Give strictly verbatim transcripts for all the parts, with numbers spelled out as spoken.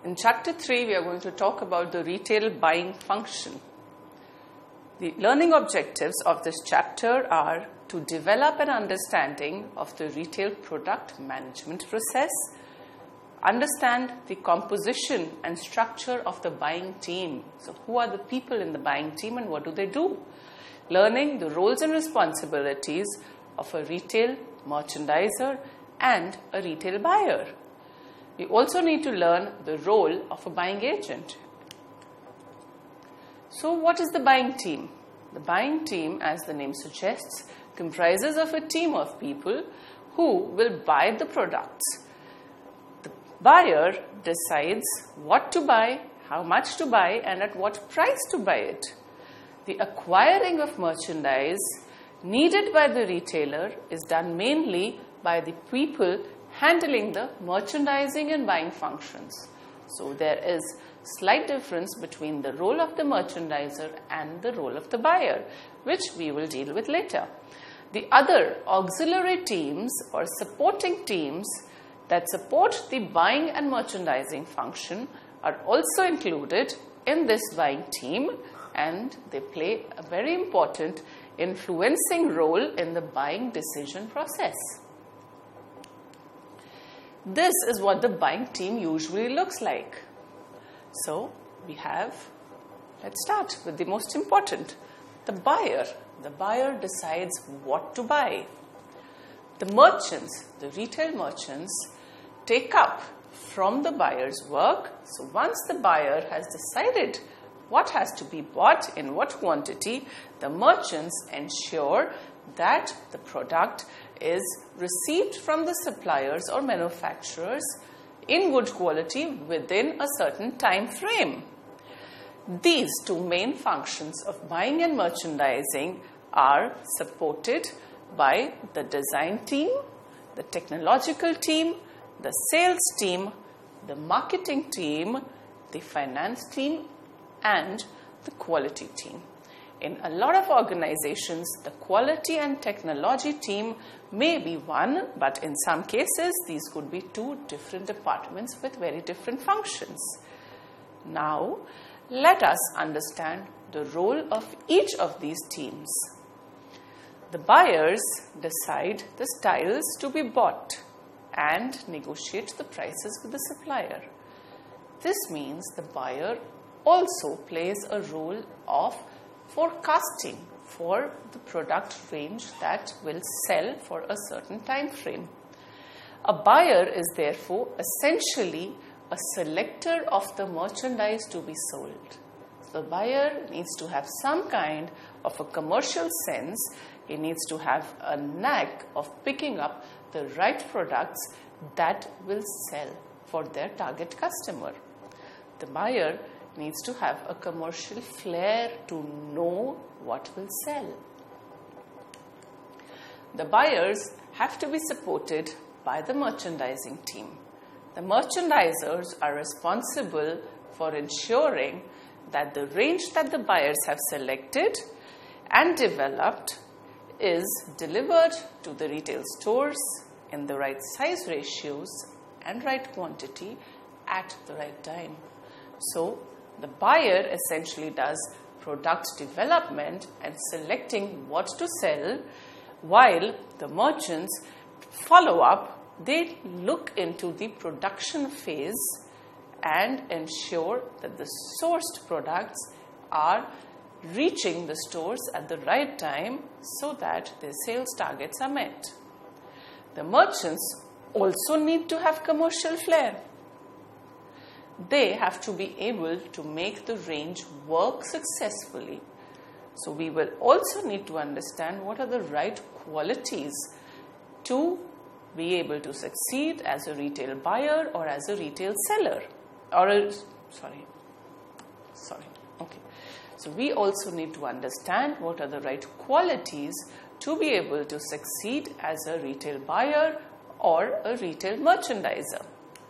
In chapter three, we are going to talk about the retail buying function. The learning objectives of this chapter are to develop an understanding of the retail product management process, understand the composition and structure of the buying team. So who are the people in the buying team and what do they do? Learning the roles and responsibilities of a retail merchandiser and a retail buyer. We also need to learn the role of a buying agent. So what is the buying team? The buying team, as the name suggests, comprises of a team of people who will buy the products. The buyer decides what to buy, how much to buy, and at what price to buy it. The acquiring of merchandise needed by the retailer is done mainly by the people handling the merchandising and buying functions. So there is slight difference between the role of the merchandiser and the role of the buyer, which we will deal with later. The other auxiliary teams or supporting teams that support the buying and merchandising function are also included in this buying team, and they play a very important influencing role in the buying decision process. This is what the buying team usually looks like. So we have, let's start with the most important, the buyer. The buyer decides what to buy. The merchants, the retail merchants, take up from the buyer's work. So once the buyer has decided what has to be bought in what quantity, the merchants ensure that the product is received from the suppliers or manufacturers in good quality within a certain time frame. These two main functions of buying and merchandising are supported by the design team, the technological team, the sales team, the marketing team, the finance team, and the quality team. In a lot of organizations, the quality and technology team may be one, but in some cases, these could be two different departments with very different functions. Now, let us understand the role of each of these teams. The buyers decide the styles to be bought and negotiate the prices with the supplier. This means the buyer also plays a role of forecasting for the product range that will sell for a certain time frame. A buyer is therefore essentially a selector of the merchandise to be sold. The buyer needs to have some kind of a commercial sense. He needs to have a knack of picking up the right products that will sell for their target customer. The buyer needs to have a commercial flair to know what will sell. The buyers have to be supported by the merchandising team. The merchandisers are responsible for ensuring that the range that the buyers have selected and developed is delivered to the retail stores in the right size ratios and right quantity at the right time. So, the buyer essentially does product development and selecting what to sell, while the merchants follow up. They look into the production phase and ensure that the sourced products are reaching the stores at the right time so that their sales targets are met. The merchants also need to have commercial flair. They have to be able to make the range work successfully. So we will also need to understand what are the right qualities to be able to succeed as a retail buyer or as a retail seller. Or a, sorry, sorry, okay. So we also need to understand what are the right qualities to be able to succeed as a retail buyer or a retail merchandiser.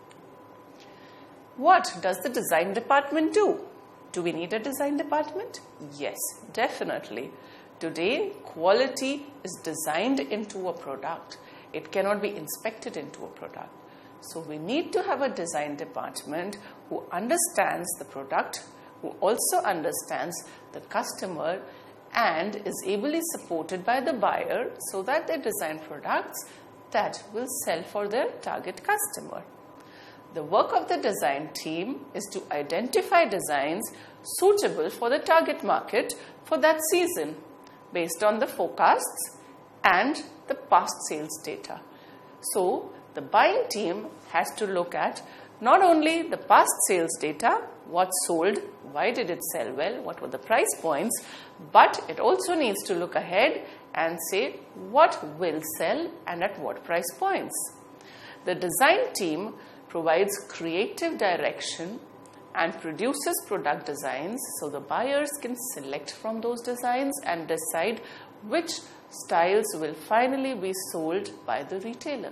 What does the design department do? Do we need a design department? Yes, definitely. Today, quality is designed into a product. It cannot be inspected into a product. So we need to have a design department who understands the product, who also understands the customer, and is ably supported by the buyer so that they design products that will sell for their target customer. The work of the design team is to identify designs suitable for the target market for that season based on the forecasts and the past sales data. So, the buying team has to look at not only the past sales data, what sold, why did it sell well, what were the price points, but it also needs to look ahead and say what will sell and at what price points. The design team provides creative direction and produces product designs so the buyers can select from those designs and decide which styles will finally be sold by the retailer.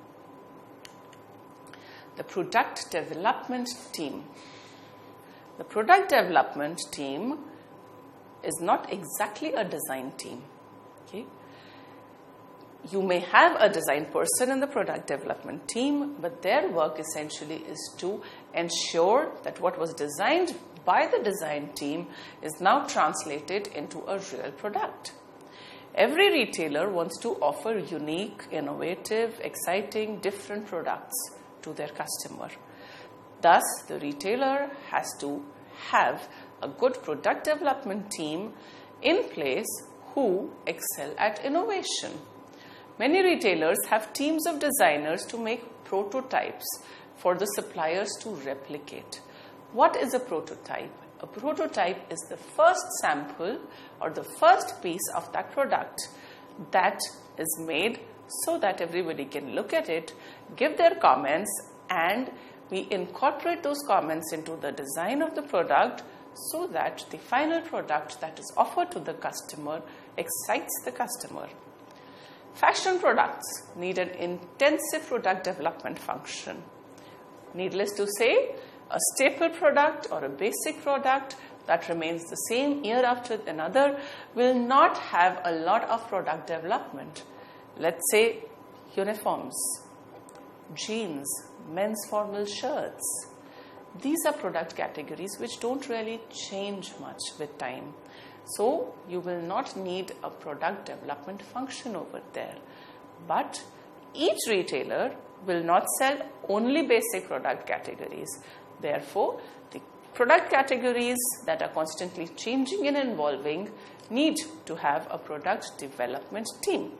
The product development team. The product development team is not exactly a design team. Okay? You may have a design person in the product development team, but their work essentially is to ensure that what was designed by the design team is now translated into a real product. Every retailer wants to offer unique, innovative, exciting, different products to their customer. Thus, the retailer has to have a good product development team in place who excel at innovation. Many retailers have teams of designers to make prototypes for the suppliers to replicate. What is a prototype? A prototype is the first sample or the first piece of that product that is made so that everybody can look at it, give their comments, and we incorporate those comments into the design of the product so that the final product that is offered to the customer excites the customer. Fashion products need an intensive product development function. Needless to say, a staple product or a basic product that remains the same year after another will not have a lot of product development. Let's say uniforms, jeans, men's formal shirts. These are product categories which don't really change much with time. So you will not need a product development function over there. But each retailer will not sell only basic product categories. Therefore, the product categories that are constantly changing and evolving need to have a product development team.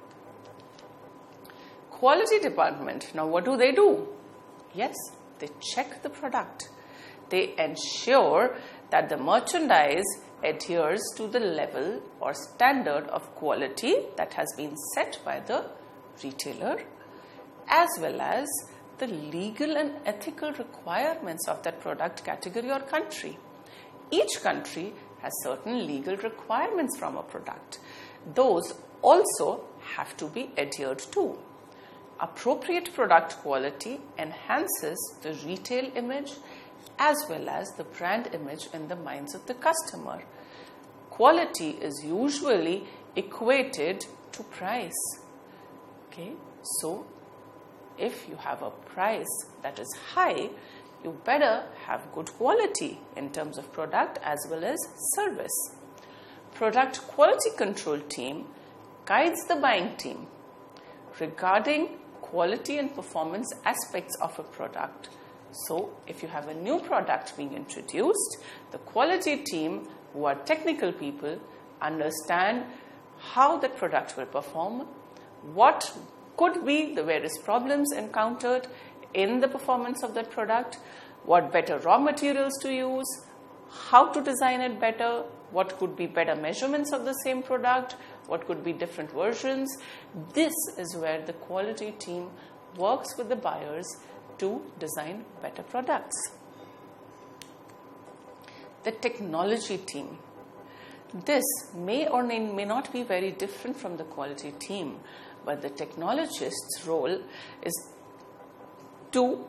Quality department. Now, what do they do? Yes, they check the product. They ensure that the merchandise adheres to the level or standard of quality that has been set by the retailer, as well as the legal and ethical requirements of that product category or country. Each country has certain legal requirements from a product. Those also have to be adhered to. Appropriate product quality enhances the retail image as well as the brand image in the minds of the customer. Quality is usually equated to price. Okay, so if you have a price that is high, you better have good quality in terms of product as well as service. Product quality control team guides the buying team regarding quality and performance aspects of a product. So, if you have a new product being introduced, the quality team, who are technical people, understand how that product will perform, what could be the various problems encountered in the performance of that product, what better raw materials to use, how to design it better, what could be better measurements of the same product, what could be different versions. This is where the quality team works with the buyers to design better products. The technology team. This may or may not be very different from the quality team, but the technologist's role is to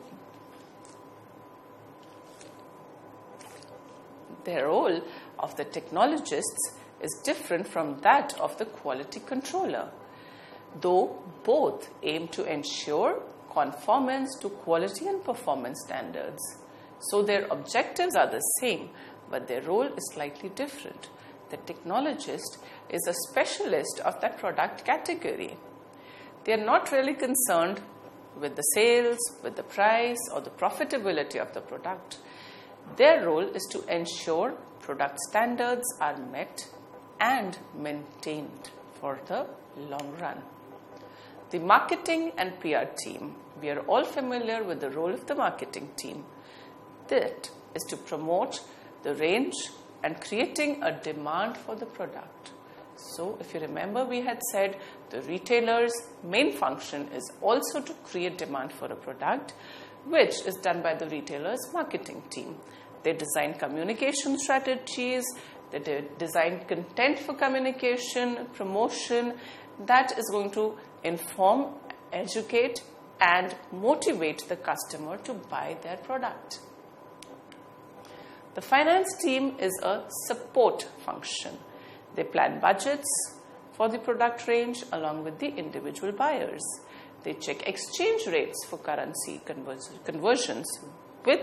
their role of the technologists is different from that of the quality controller, though both aim to ensure conformance to quality and performance standards. So their objectives are the same, but their role is slightly different. The technologist is a specialist of that product category. They are not really concerned with the sales, with the price, or the profitability of the product. Their role is to ensure product standards are met and maintained for the long run. The marketing and P R team, we are all familiar with the role of the marketing team. That is to promote the range and creating a demand for the product. So, if you remember, we had said the retailer's main function is also to create demand for a product, which is done by the retailer's marketing team. They design communication strategies, they de- design content for communication, promotion, that is going to inform, educate, and motivate the customer to buy their product. The finance team is a support function. They plan budgets for the product range along with the individual buyers. They check exchange rates for currency convers- conversions with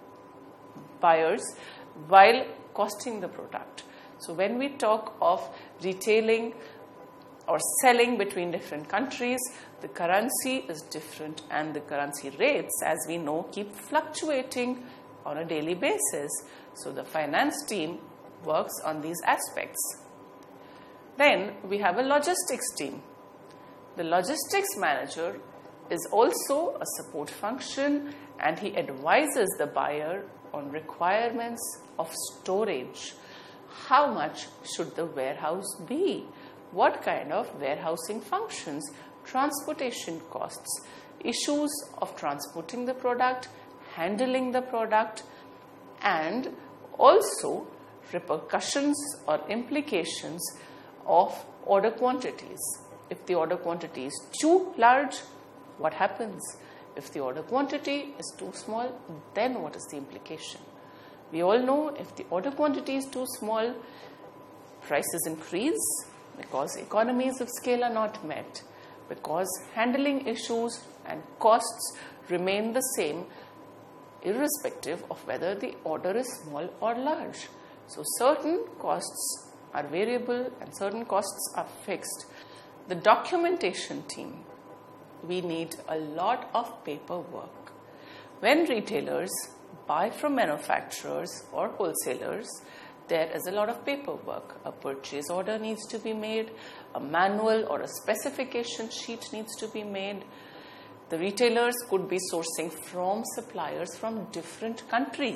buyers while costing the product. So when we talk of retailing or selling between different countries, the currency is different and the currency rates, as we know, keep fluctuating on a daily basis. So the finance team works on these aspects. Then we have a logistics team. The logistics manager is also a support function, and he advises the buyer on requirements of storage. How much should the warehouse be? What kind of warehousing functions? Transportation costs, issues of transporting the product, handling the product, and also repercussions or implications of order quantities. If the order quantity is too large, what happens? If the order quantity is too small, then what is the implication? We all know if the order quantity is too small, prices increase because economies of scale are not met, because handling issues and costs remain the same irrespective of whether the order is small or large. So certain costs are variable and certain costs are fixed. The documentation team, we need a lot of paperwork. When retailers buy from manufacturers or wholesalers, there is a lot of paperwork. A purchase order needs to be made, a manual or a specification sheet needs to be made. The retailers could be sourcing from suppliers from different countries.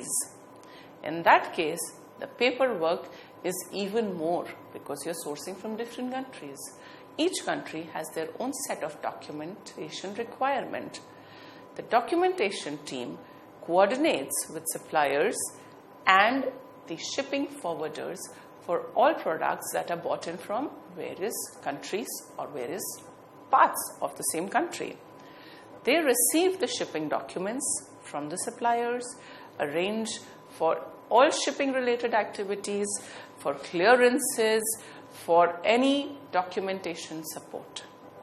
In that case, the paperwork is even more because you're sourcing from different countries. Each country has their own set of documentation requirement. The documentation team coordinates with suppliers and the shipping forwarders for all products that are bought in from various countries or various parts of the same country. They receive the shipping documents from the suppliers, arrange for all shipping related activities, for clearances, for any documentation support.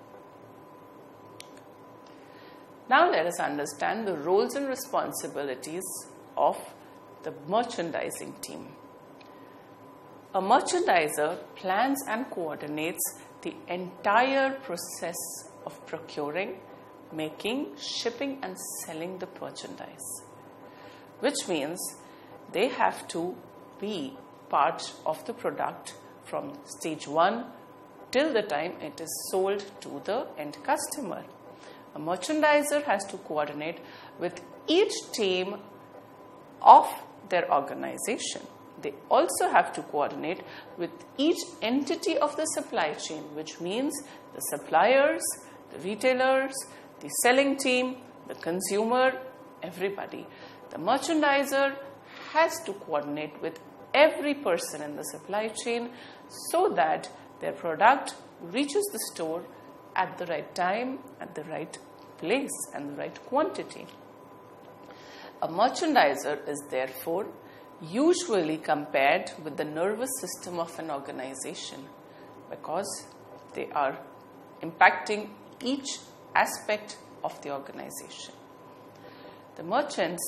Now let us understand the roles and responsibilities of the merchandising team. A merchandiser plans and coordinates the entire process of procuring, making, shipping and selling the merchandise, which means they have to be part of the product from stage one till the time it is sold to the end customer. A merchandiser has to coordinate with each team of their organization. They also have to coordinate with each entity of the supply chain, which means the suppliers, the retailers, the selling team, the consumer, everybody. The merchandiser has to coordinate with every person in the supply chain so that their product reaches the store at the right time, at the right place, and the right quantity. A merchandiser is therefore usually compared with the nervous system of an organization because they are impacting each aspect of the organization. The merchants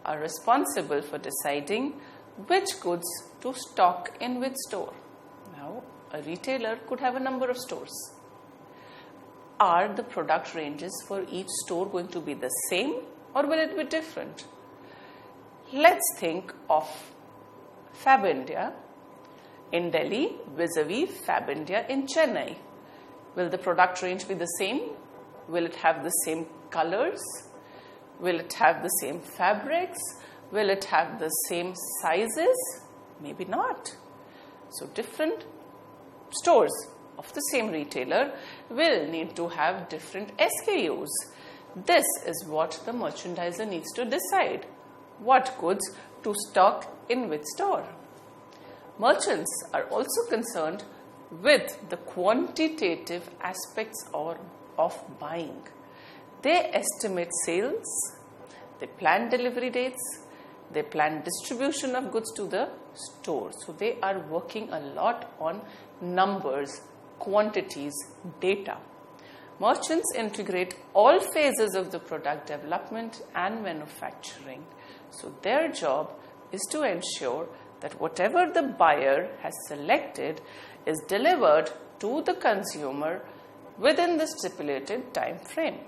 are responsible for deciding which goods to stock in which store. Now, a retailer could have a number of stores. Are the product ranges for each store going to be the same or will it be different? Let's think of Fab India in Delhi vis-a-vis Fab India in Chennai. Will the product range be the same? Will it have the same colors? Will it have the same fabrics? Will it have the same sizes? Maybe not. So different stores of the same retailer will need to have different S K Us. This is what the merchandiser needs to decide. What goods to stock in which store. Merchants are also concerned with the quantitative aspects or of buying. They estimate sales, they plan delivery dates, they plan distribution of goods to the store. So they are working a lot on numbers, quantities, data. Merchants integrate all phases of the product development and manufacturing. So their job is to ensure that whatever the buyer has selected is delivered to the consumer within the stipulated time frame.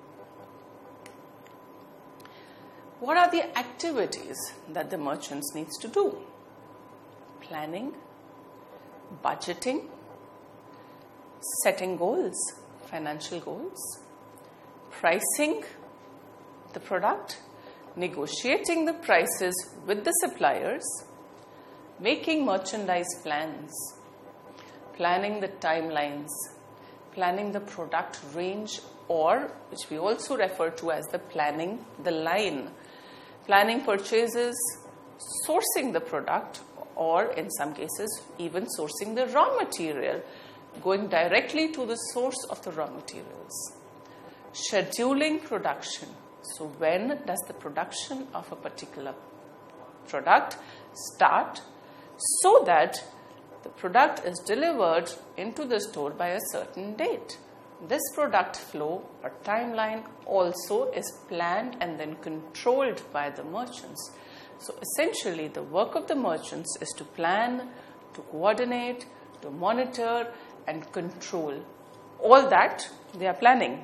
What are the activities that the merchants needs to do? Planning, budgeting, setting goals, financial goals, pricing the product, negotiating the prices with the suppliers, making merchandise plans, planning the timelines, planning the product range, or which we also refer to as the planning the line, planning purchases, sourcing the product, or in some cases even sourcing the raw material, going directly to the source of the raw materials. Scheduling production. So when does the production of a particular product start so that the product is delivered into the store by a certain date. This product flow or timeline also is planned and then controlled by the merchants. So essentially the work of the merchants is to plan, to coordinate, to monitor and control. All that they are planning.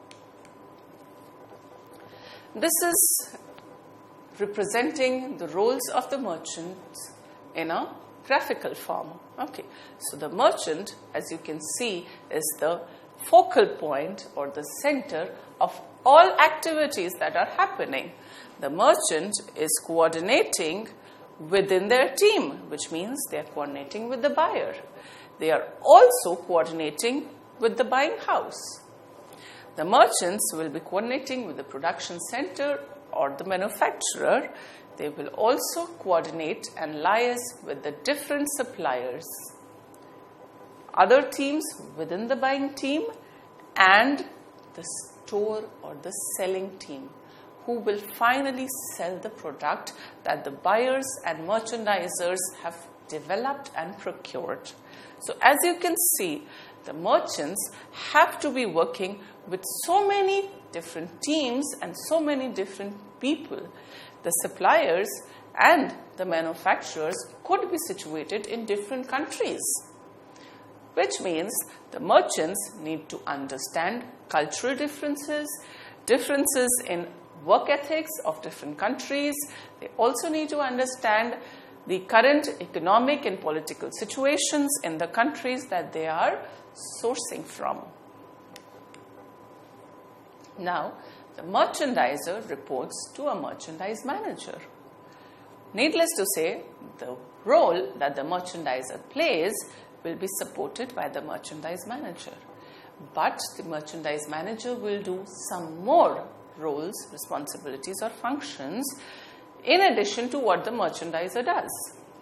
This is representing the roles of the merchants in a graphical form. Okay, so the merchant, as you can see, is the focal point or the center of all activities that are happening. The merchant is coordinating within their team, which means they are coordinating with the buyer. They are also coordinating with the buying house. The merchants will be coordinating with the production center or the manufacturer. They will also coordinate and liaise with the different suppliers, other teams within the buying team, and the store or the selling team, who will finally sell the product that the buyers and merchandisers have developed and procured. So as you can see, the merchants have to be working with so many different teams and so many different people. The suppliers and the manufacturers could be situated in different countries, which means the merchants need to understand cultural differences, differences in work ethics of different countries. They also need to understand the current economic and political situations in the countries that they are sourcing from. Now, the merchandiser reports to a merchandise manager. Needless to say, the role that the merchandiser plays will be supported by the merchandise manager. But the merchandise manager will do some more roles, responsibilities or functions in addition to what the merchandiser does.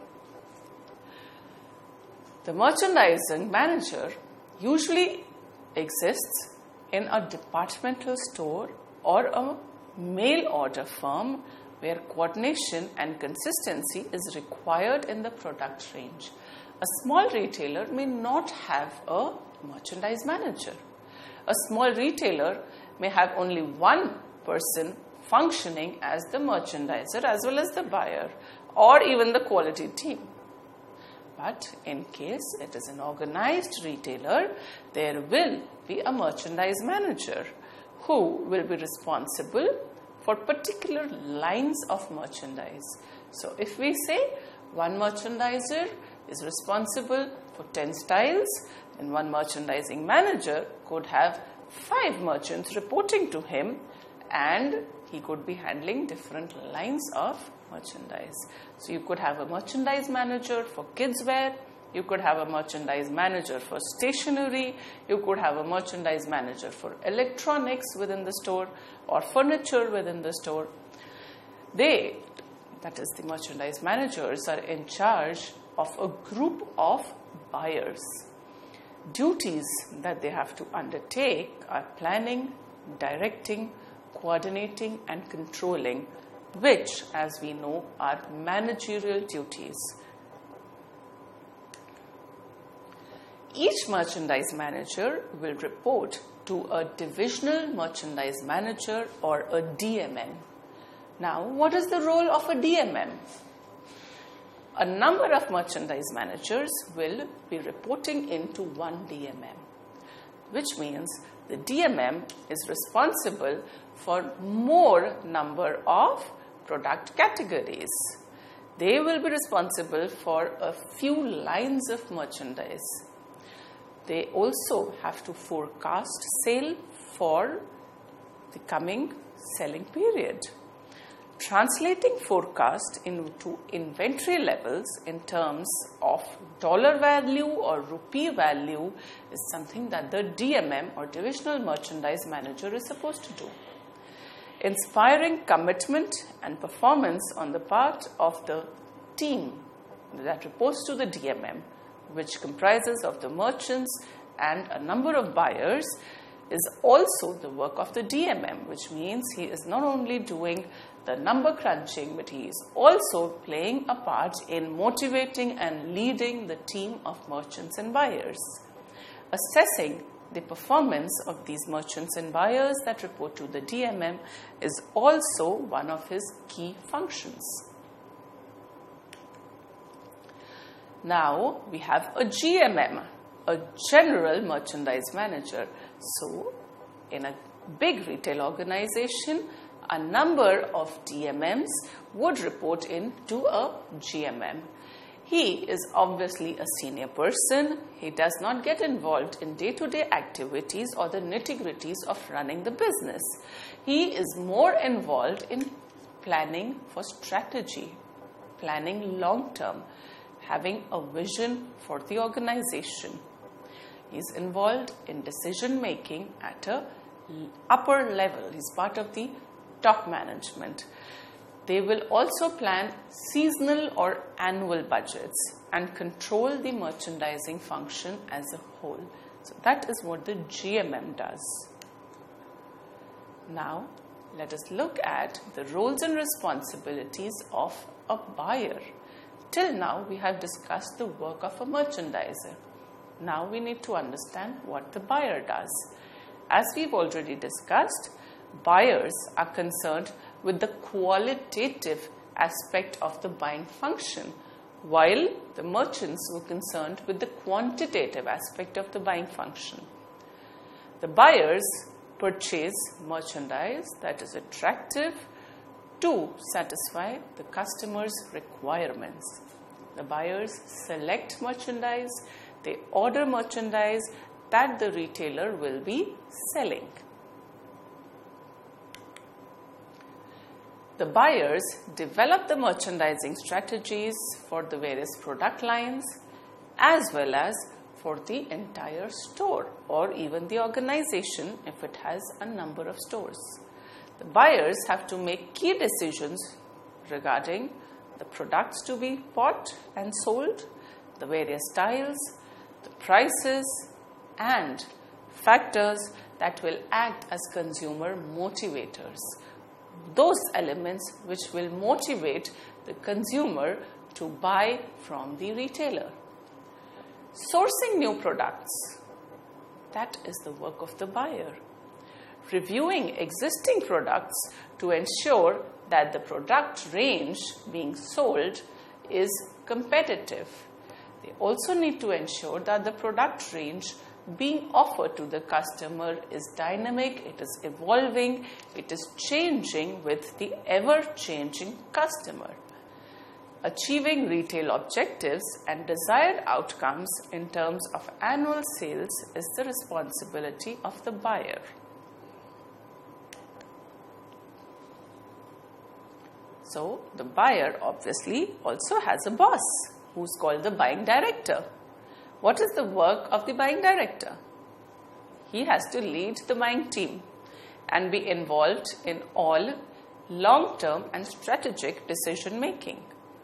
The merchandising manager usually exists in a departmental store or a mail order firm where coordination and consistency is required in the product range. A small retailer may not have a merchandise manager. A small retailer may have only one person functioning as the merchandiser as well as the buyer or even the quality team. But in case it is an organized retailer, there will be a merchandise manager who will be responsible for particular lines of merchandise. So if we say one merchandiser is responsible for ten styles, then one merchandising manager could have five merchants reporting to him, and he could be handling different lines of merchandise. So you could have a merchandise manager for kids wear, you could have a merchandise manager for stationery, you could have a merchandise manager for electronics within the store or furniture within the store. They, that is the merchandise managers, are in charge of a group of buyers. Duties that they have to undertake are planning, directing, coordinating and controlling, which, as we know, are managerial duties. Each merchandise manager will report to a divisional merchandise manager or a D M M. Now, what is the role of a D M M? A number of merchandise managers will be reporting into one D M M, which means the D M M is responsible for more number of product categories. They will be responsible for a few lines of merchandise. They also have to forecast sale for the coming selling period. Translating forecast into inventory levels in terms of dollar value or rupee value is something that the D M M or divisional merchandise manager is supposed to do. Inspiring commitment and performance on the part of the team that reports to the D M M, which comprises of the merchants and a number of buyers, is also the work of the D M M, which means he is not only doing the number crunching, but he is also playing a part in motivating and leading the team of merchants and buyers. Assessing the performance of these merchants and buyers that report to the D M M is also one of his key functions. Now we have a G M M, a general merchandise manager. So in a big retail organization, a number of D M Ms would report in to a G M M. He is obviously a senior person. He does not get involved in day-to-day activities or the nitty-gritties of running the business. He is more involved in planning for strategy, planning long-term, having a vision for the organization. He is involved in decision-making at a upper level. He's part of the top management. They will also plan seasonal or annual budgets and control the merchandising function as a whole. So that is what the G M M does. Now, let us look at the roles and responsibilities of a buyer. Till now, we have discussed the work of a merchandiser. Now we need to understand what the buyer does. As we've already discussed, buyers are concerned with the qualitative aspect of the buying function, while the merchants were concerned with the quantitative aspect of the buying function. The buyers purchase merchandise that is attractive to satisfy the customer's requirements. The buyers select merchandise, they order merchandise that the retailer will be selling. The buyers develop the merchandising strategies for the various product lines as well as for the entire store or even the organization if it has a number of stores. The buyers have to make key decisions regarding the products to be bought and sold, the various styles, the prices, and factors that will act as consumer motivators. Those elements which will motivate the consumer to buy from the retailer. Sourcing new products, that is the work of the buyer. reviewing existing products to ensure that the product range being sold is competitive. They also need to ensure that the product range being offered to the customer is dynamic, it is evolving, it is changing with the ever-changing customer. Achieving retail objectives and desired outcomes in terms of annual sales is the responsibility of the buyer. So, the buyer obviously also has a boss who's called the buying director. What is the work of the buying director? He has to lead the buying team and be involved in all long-term and strategic decision making.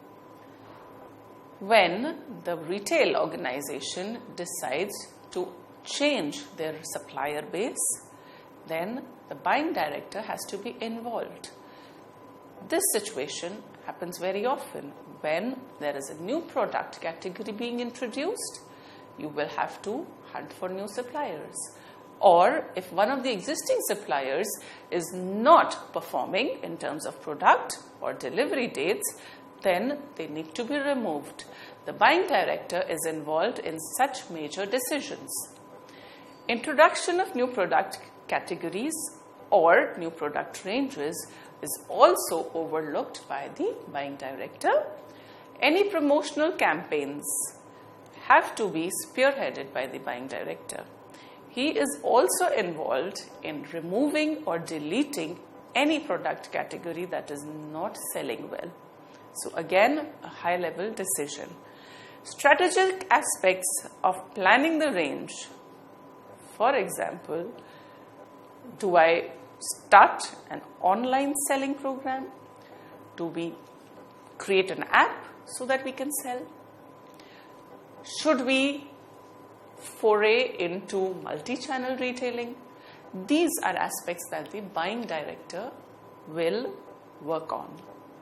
When the retail organization decides to change their supplier base, then the buying director has to be involved. This situation happens very often. When there is a new product category being introduced, you will have to hunt for new suppliers. Or if one of the existing suppliers is not performing in terms of product or delivery dates, then they need to be removed. The buying director is involved in such major decisions. Introduction of new product categories or new product ranges is also overlooked by the buying director. Any promotional campaigns have to be spearheaded by the buying director. He is also involved in removing or deleting any product category that is not selling well. So again, a high-level decision. Strategic aspects of planning the range. For example, do I start an online selling program? Do we create an app so that we can sell? Should we foray into multi-channel retailing? These are aspects that the buying director will work on.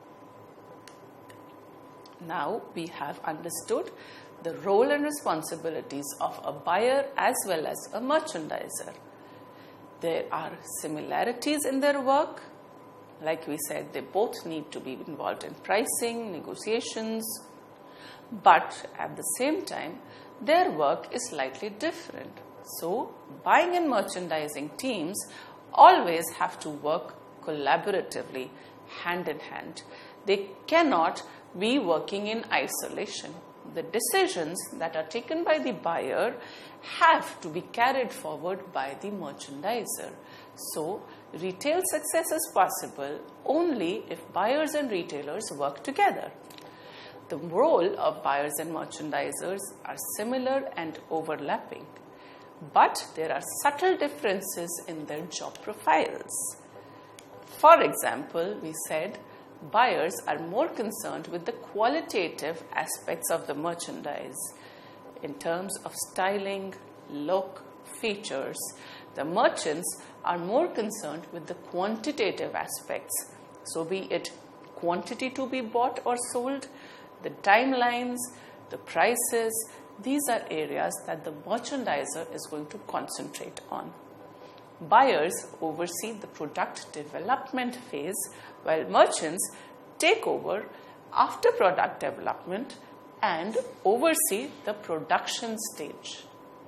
Now we have understood the role and responsibilities of a buyer as well as a merchandiser. There are similarities in their work. Like we said, they both need to be involved in pricing, negotiations, but at the same time, their work is slightly different. So, buying and merchandising teams always have to work collaboratively, hand in hand. They cannot be working in isolation. The decisions that are taken by the buyer have to be carried forward by the merchandiser. So, retail success is possible only if buyers and retailers work together. The role of buyers and merchandisers are similar and overlapping, but there are subtle differences in their job profiles. For example, we said buyers are more concerned with the qualitative aspects of the merchandise in terms of styling, look, features. The merchants are more concerned with the quantitative aspects. So be it quantity to be bought or sold, the timelines, the prices, these are areas that the merchandiser is going to concentrate on. Buyers oversee the product development phase, while merchants take over after product development and oversee the production stage.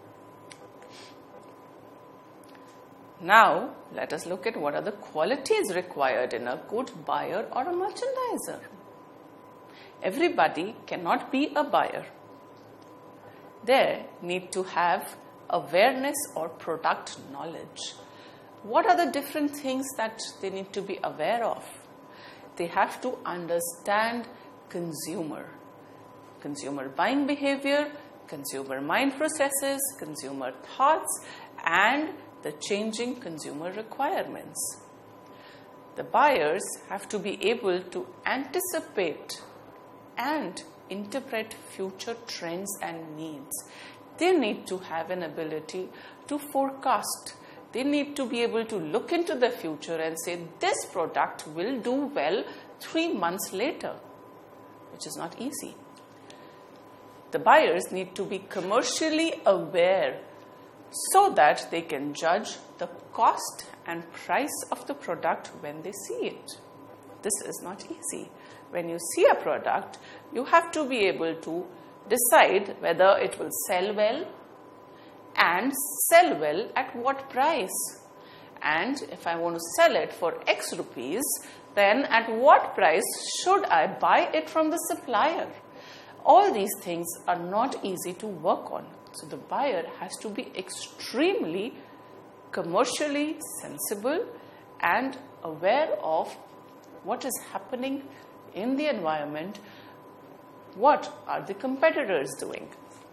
Now, let us look at what are the qualities required in a good buyer or a merchandiser. Everybody cannot be a buyer. They need to have awareness or product knowledge. What are the different things that they need to be aware of? They have to understand consumer, consumer buying behavior, consumer mind processes, consumer thoughts, and the changing consumer requirements. The buyers have to be able to anticipate and interpret future trends and needs. They need to have an ability to forecast. They need to be able to look into the future and say, this product will do well three months later, which is not easy. The buyers need to be commercially aware so that they can judge the cost and price of the product when they see it. This is not easy. When you see a product, you have to be able to decide whether it will sell well and sell well at what price. And if I want to sell it for X rupees, then at what price should I buy it from the supplier? All these things are not easy to work on. So the buyer has to be extremely commercially sensible and aware of what is happening in the environment, what are the competitors doing.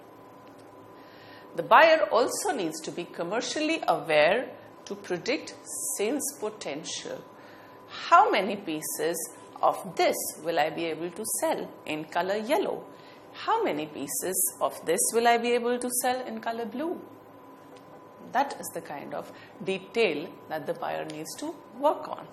The buyer also needs to be commercially aware to predict sales potential. How many pieces of this will I be able to sell in color yellow? How many pieces of this will I be able to sell in color blue? That is the kind of detail that the buyer needs to work on.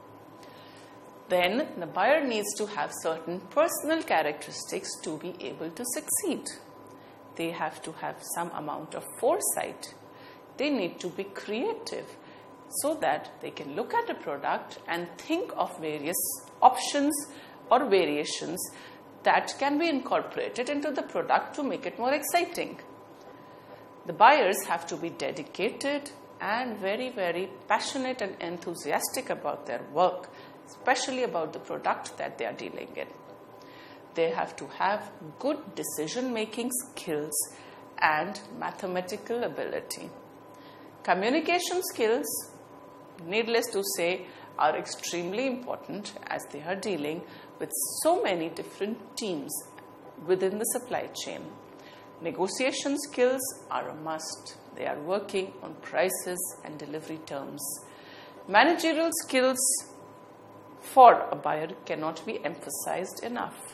Then the buyer needs to have certain personal characteristics to be able to succeed. They have to have some amount of foresight. They need to be creative so that they can look at a product and think of various options or variations that can be incorporated into the product to make it more exciting. The buyers have to be dedicated and very, very passionate and enthusiastic about their work, especially about the product that they are dealing in. They have to have good decision-making skills and mathematical ability. Communication skills, needless to say, are extremely important as they are dealing with so many different teams within the supply chain. Negotiation skills are a must. They are working on prices and delivery terms. Managerial skills for a buyer cannot be emphasized enough.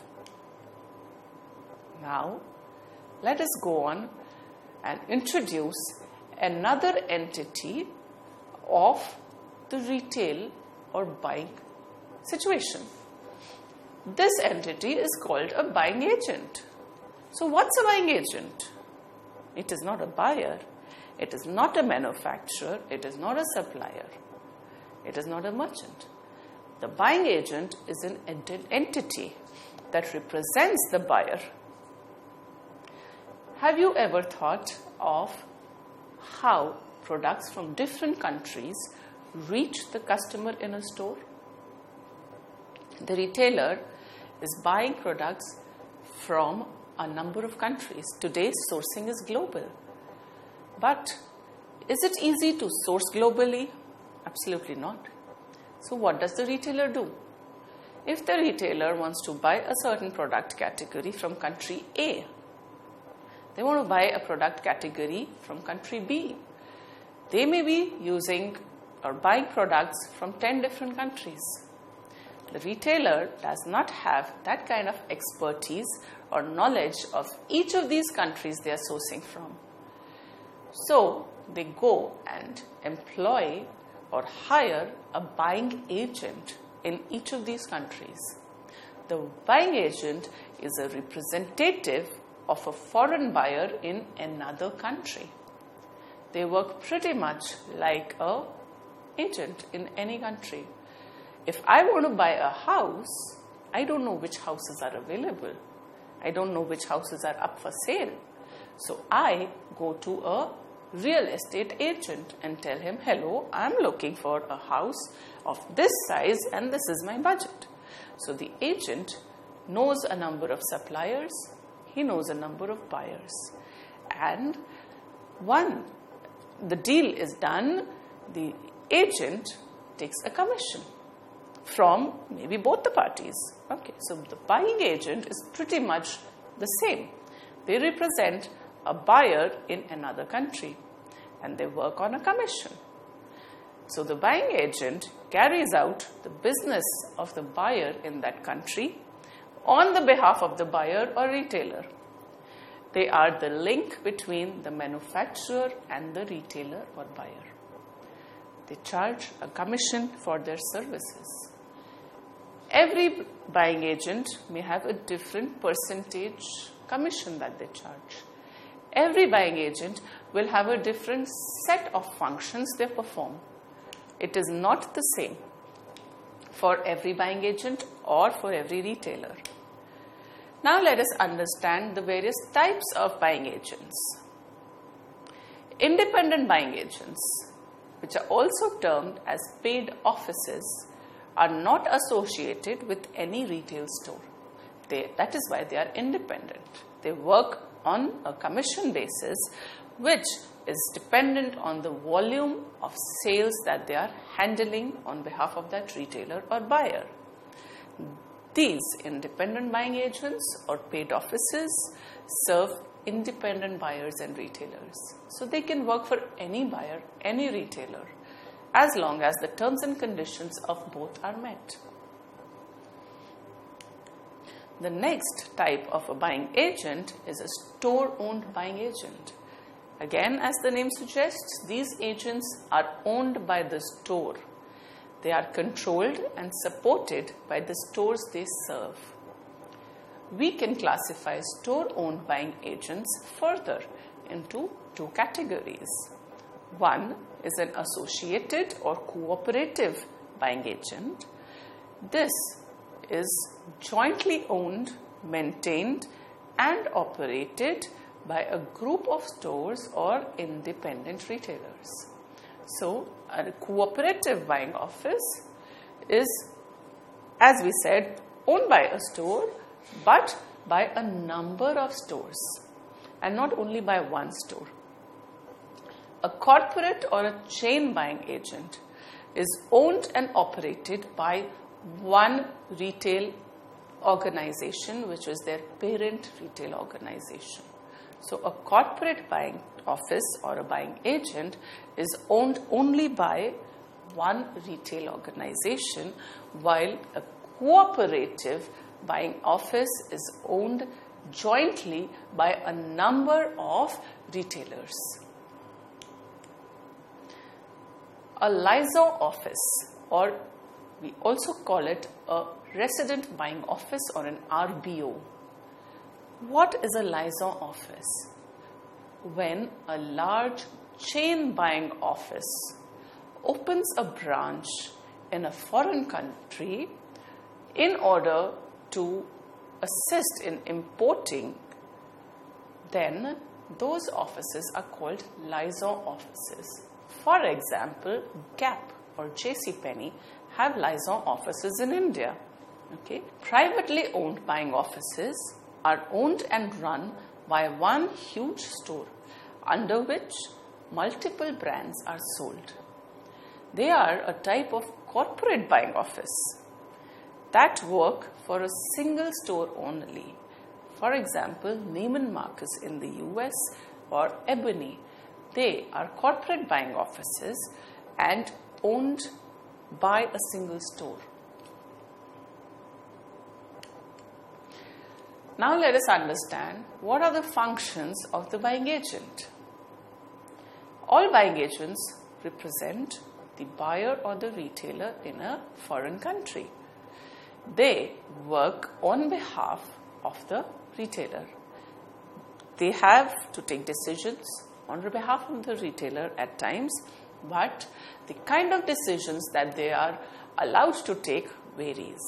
Now, let us go on and introduce another entity of the retail or buying situation. This entity is called a buying agent. So what's a buying agent? It is not a buyer. It is not a manufacturer. It is not a supplier. It is not a merchant. The buying agent is an entity that represents the buyer. Have you ever thought of how products from different countries reach the customer in a store? The retailer is buying products from a number of countries. Today's sourcing is global. But is it easy to source globally? Absolutely not. So what does the retailer do? If the retailer wants to buy a certain product category from country A, they want to buy a product category from country B, they may be using or buying products from ten different countries. The retailer does not have that kind of expertise or knowledge of each of these countries they are sourcing from. So they go and employ or hire a buying agent in each of these countries. The buying agent is a representative of a foreign buyer in another country. They work pretty much like an agent in any country. If I want to buy a house, I don't know which houses are available. I don't know which houses are up for sale. So I go to a real estate agent and tell him, hello, I'm looking for a house of this size and this is my budget. So the agent knows a number of suppliers, he knows a number of buyers. And when the deal is done, the agent takes a commission from maybe both the parties. Okay, so the buying agent is pretty much the same. They represent a buyer in another country and they work on a commission. So the buying agent carries out the business of the buyer in that country on the behalf of the buyer or retailer. They are the link between the manufacturer and the retailer or buyer. They charge a commission for their services. Every buying agent may have a different percentage commission that they charge. every buying agent will have a different set of functions they perform. It is not the same for every buying agent or for every retailer. Now let us understand the various types of buying agents. Independent buying agents, which are also termed as paid offices, are not associated with any retail store. They, that is why they are independent. They work on a commission basis, which is dependent on the volume of sales that they are handling on behalf of that retailer or buyer. These independent buying agents or paid offices serve independent buyers and retailers. So they can work for any buyer, any retailer, as long as the terms and conditions of both are met. The next type of a buying agent is a store-owned buying agent. Again, as the name suggests, these agents are owned by the store. They are controlled and supported by the stores they serve. We can classify store-owned buying agents further into two categories. One is an associated or cooperative buying agent. This is jointly owned, maintained, and operated by a group of stores or independent retailers. So, a cooperative buying office is, as we said, owned by a store, but by a number of stores, and not only by one store. A corporate or a chain buying agent is owned and operated by one retail organization, which is their parent retail organization. So a corporate buying office or a buying agent is owned only by one retail organization, while a cooperative buying office is owned jointly by a number of retailers. A liaison office, or we also call it a resident buying office or an R B O. What is a liaison office? When a large chain buying office opens a branch in a foreign country in order to assist in importing, then those offices are called liaison offices. For example, Gap or JCPenney have liaison offices in India. Okay? Privately owned buying offices are owned and run by one huge store under which multiple brands are sold. They are a type of corporate buying office that work for a single store only. For example, Neiman Marcus in the U S or Ebony. They are corporate buying offices and owned by a single store. Now let us understand what are the functions of the buying agent. All buying agents represent the buyer or the retailer in a foreign country. They work on behalf of the retailer. They have to take decisions on behalf of the retailer at times, but the kind of decisions that they are allowed to take varies.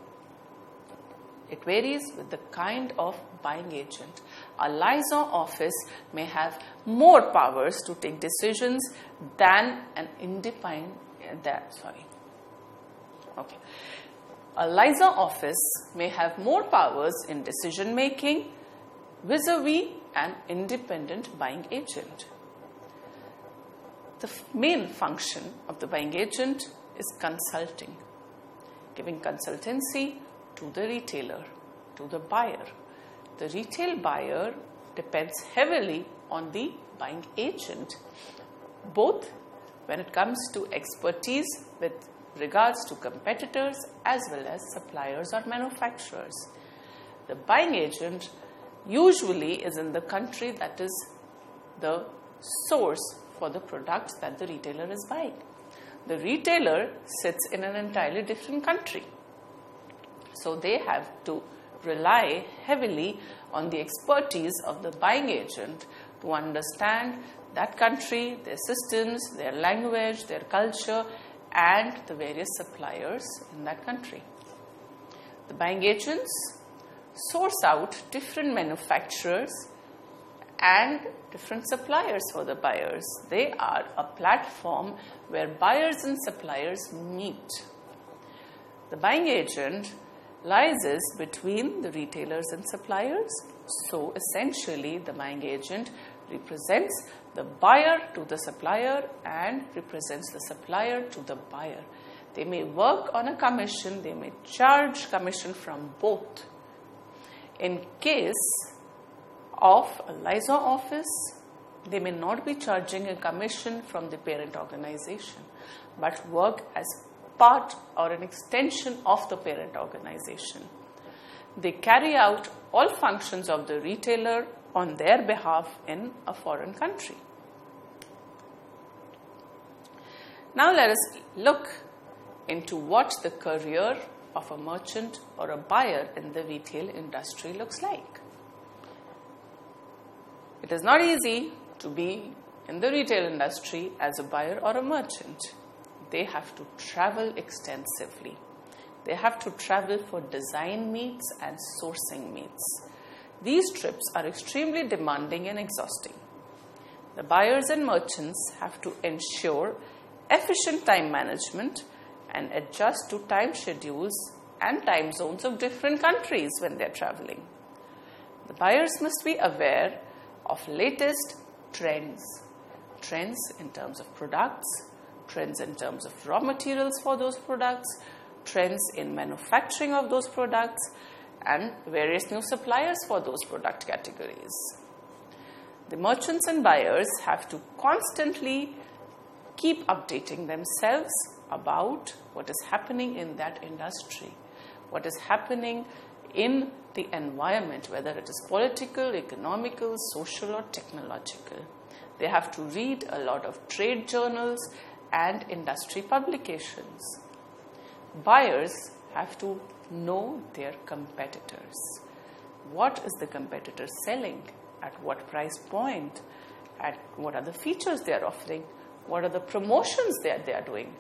It varies with the kind of buying agent. A liaison office may have more powers to take decisions than an independent, that, sorry. Okay. A liaison office may have more powers in decision making vis-a-vis an independent buying agent. The main function of the buying agent is consulting, giving consultancy to the retailer, to the buyer. The retail buyer depends heavily on the buying agent, both when it comes to expertise with regards to competitors as well as suppliers or manufacturers. The buying agent usually is in the country that is the source for the products that the retailer is buying. The retailer sits in an entirely different country. So they have to rely heavily on the expertise of the buying agent to understand that country, their systems, their language, their culture, and the various suppliers in that country. The buying agents source out different manufacturers and different suppliers for the buyers. They are a platform where buyers and suppliers meet. The buying agent liaises between the retailers and suppliers. So essentially, the buying agent represents the buyer to the supplier and represents the supplier to the buyer. They may work on a commission, they may charge commission from both. In case of a liaison office, they may not be charging a commission from the parent organization, but work as part or an extension of the parent organization. They carry out all functions of the retailer on their behalf in a foreign country. Now let us look into what the career of a merchant or a buyer in the retail industry looks like. It is not easy to be in the retail industry as a buyer or a merchant. They have to travel extensively. They have to travel for design meets and sourcing meets. These trips are extremely demanding and exhausting. The buyers and merchants have to ensure efficient time management and adjust to time schedules and time zones of different countries when they are traveling. The buyers must be aware of latest trends. Trends in terms of products, trends in terms of raw materials for those products, trends in manufacturing of those products, and various new suppliers for those product categories. The merchants and buyers have to constantly keep updating themselves about what is happening in that industry, what is happening in the environment, whether it is political, economical, social, or technological. They have to read a lot of trade journals and industry publications. Buyers have to know their competitors. What is the competitor selling? At what price point? At what are the features they are offering? What are the promotions that they are doing?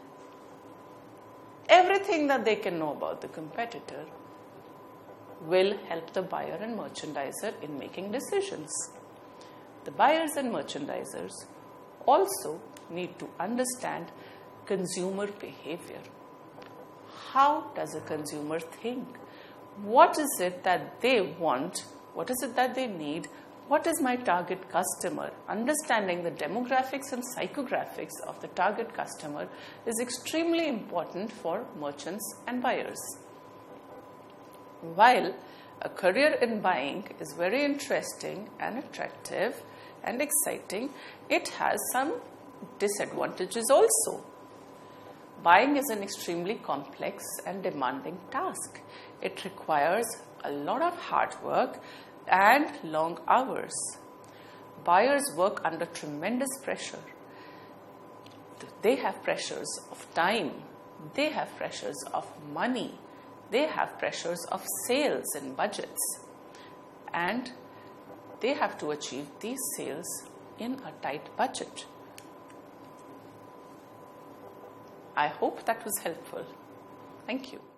Everything that they can know about the competitor will help the buyer and merchandiser in making decisions. The buyers and merchandisers also need to understand consumer behavior. How does a consumer think? What is it that they want? What is it that they need? What is my target customer? Understanding the demographics and psychographics of the target customer is extremely important for merchants and buyers. While a career in buying is very interesting and attractive and exciting, it has some disadvantages also. Buying is an extremely complex and demanding task. It requires a lot of hard work and long hours. Buyers work under tremendous pressure. They have pressures of time. They have pressures of money. They have pressures of sales and budgets. And they have to achieve these sales in a tight budget. I hope that was helpful. Thank you.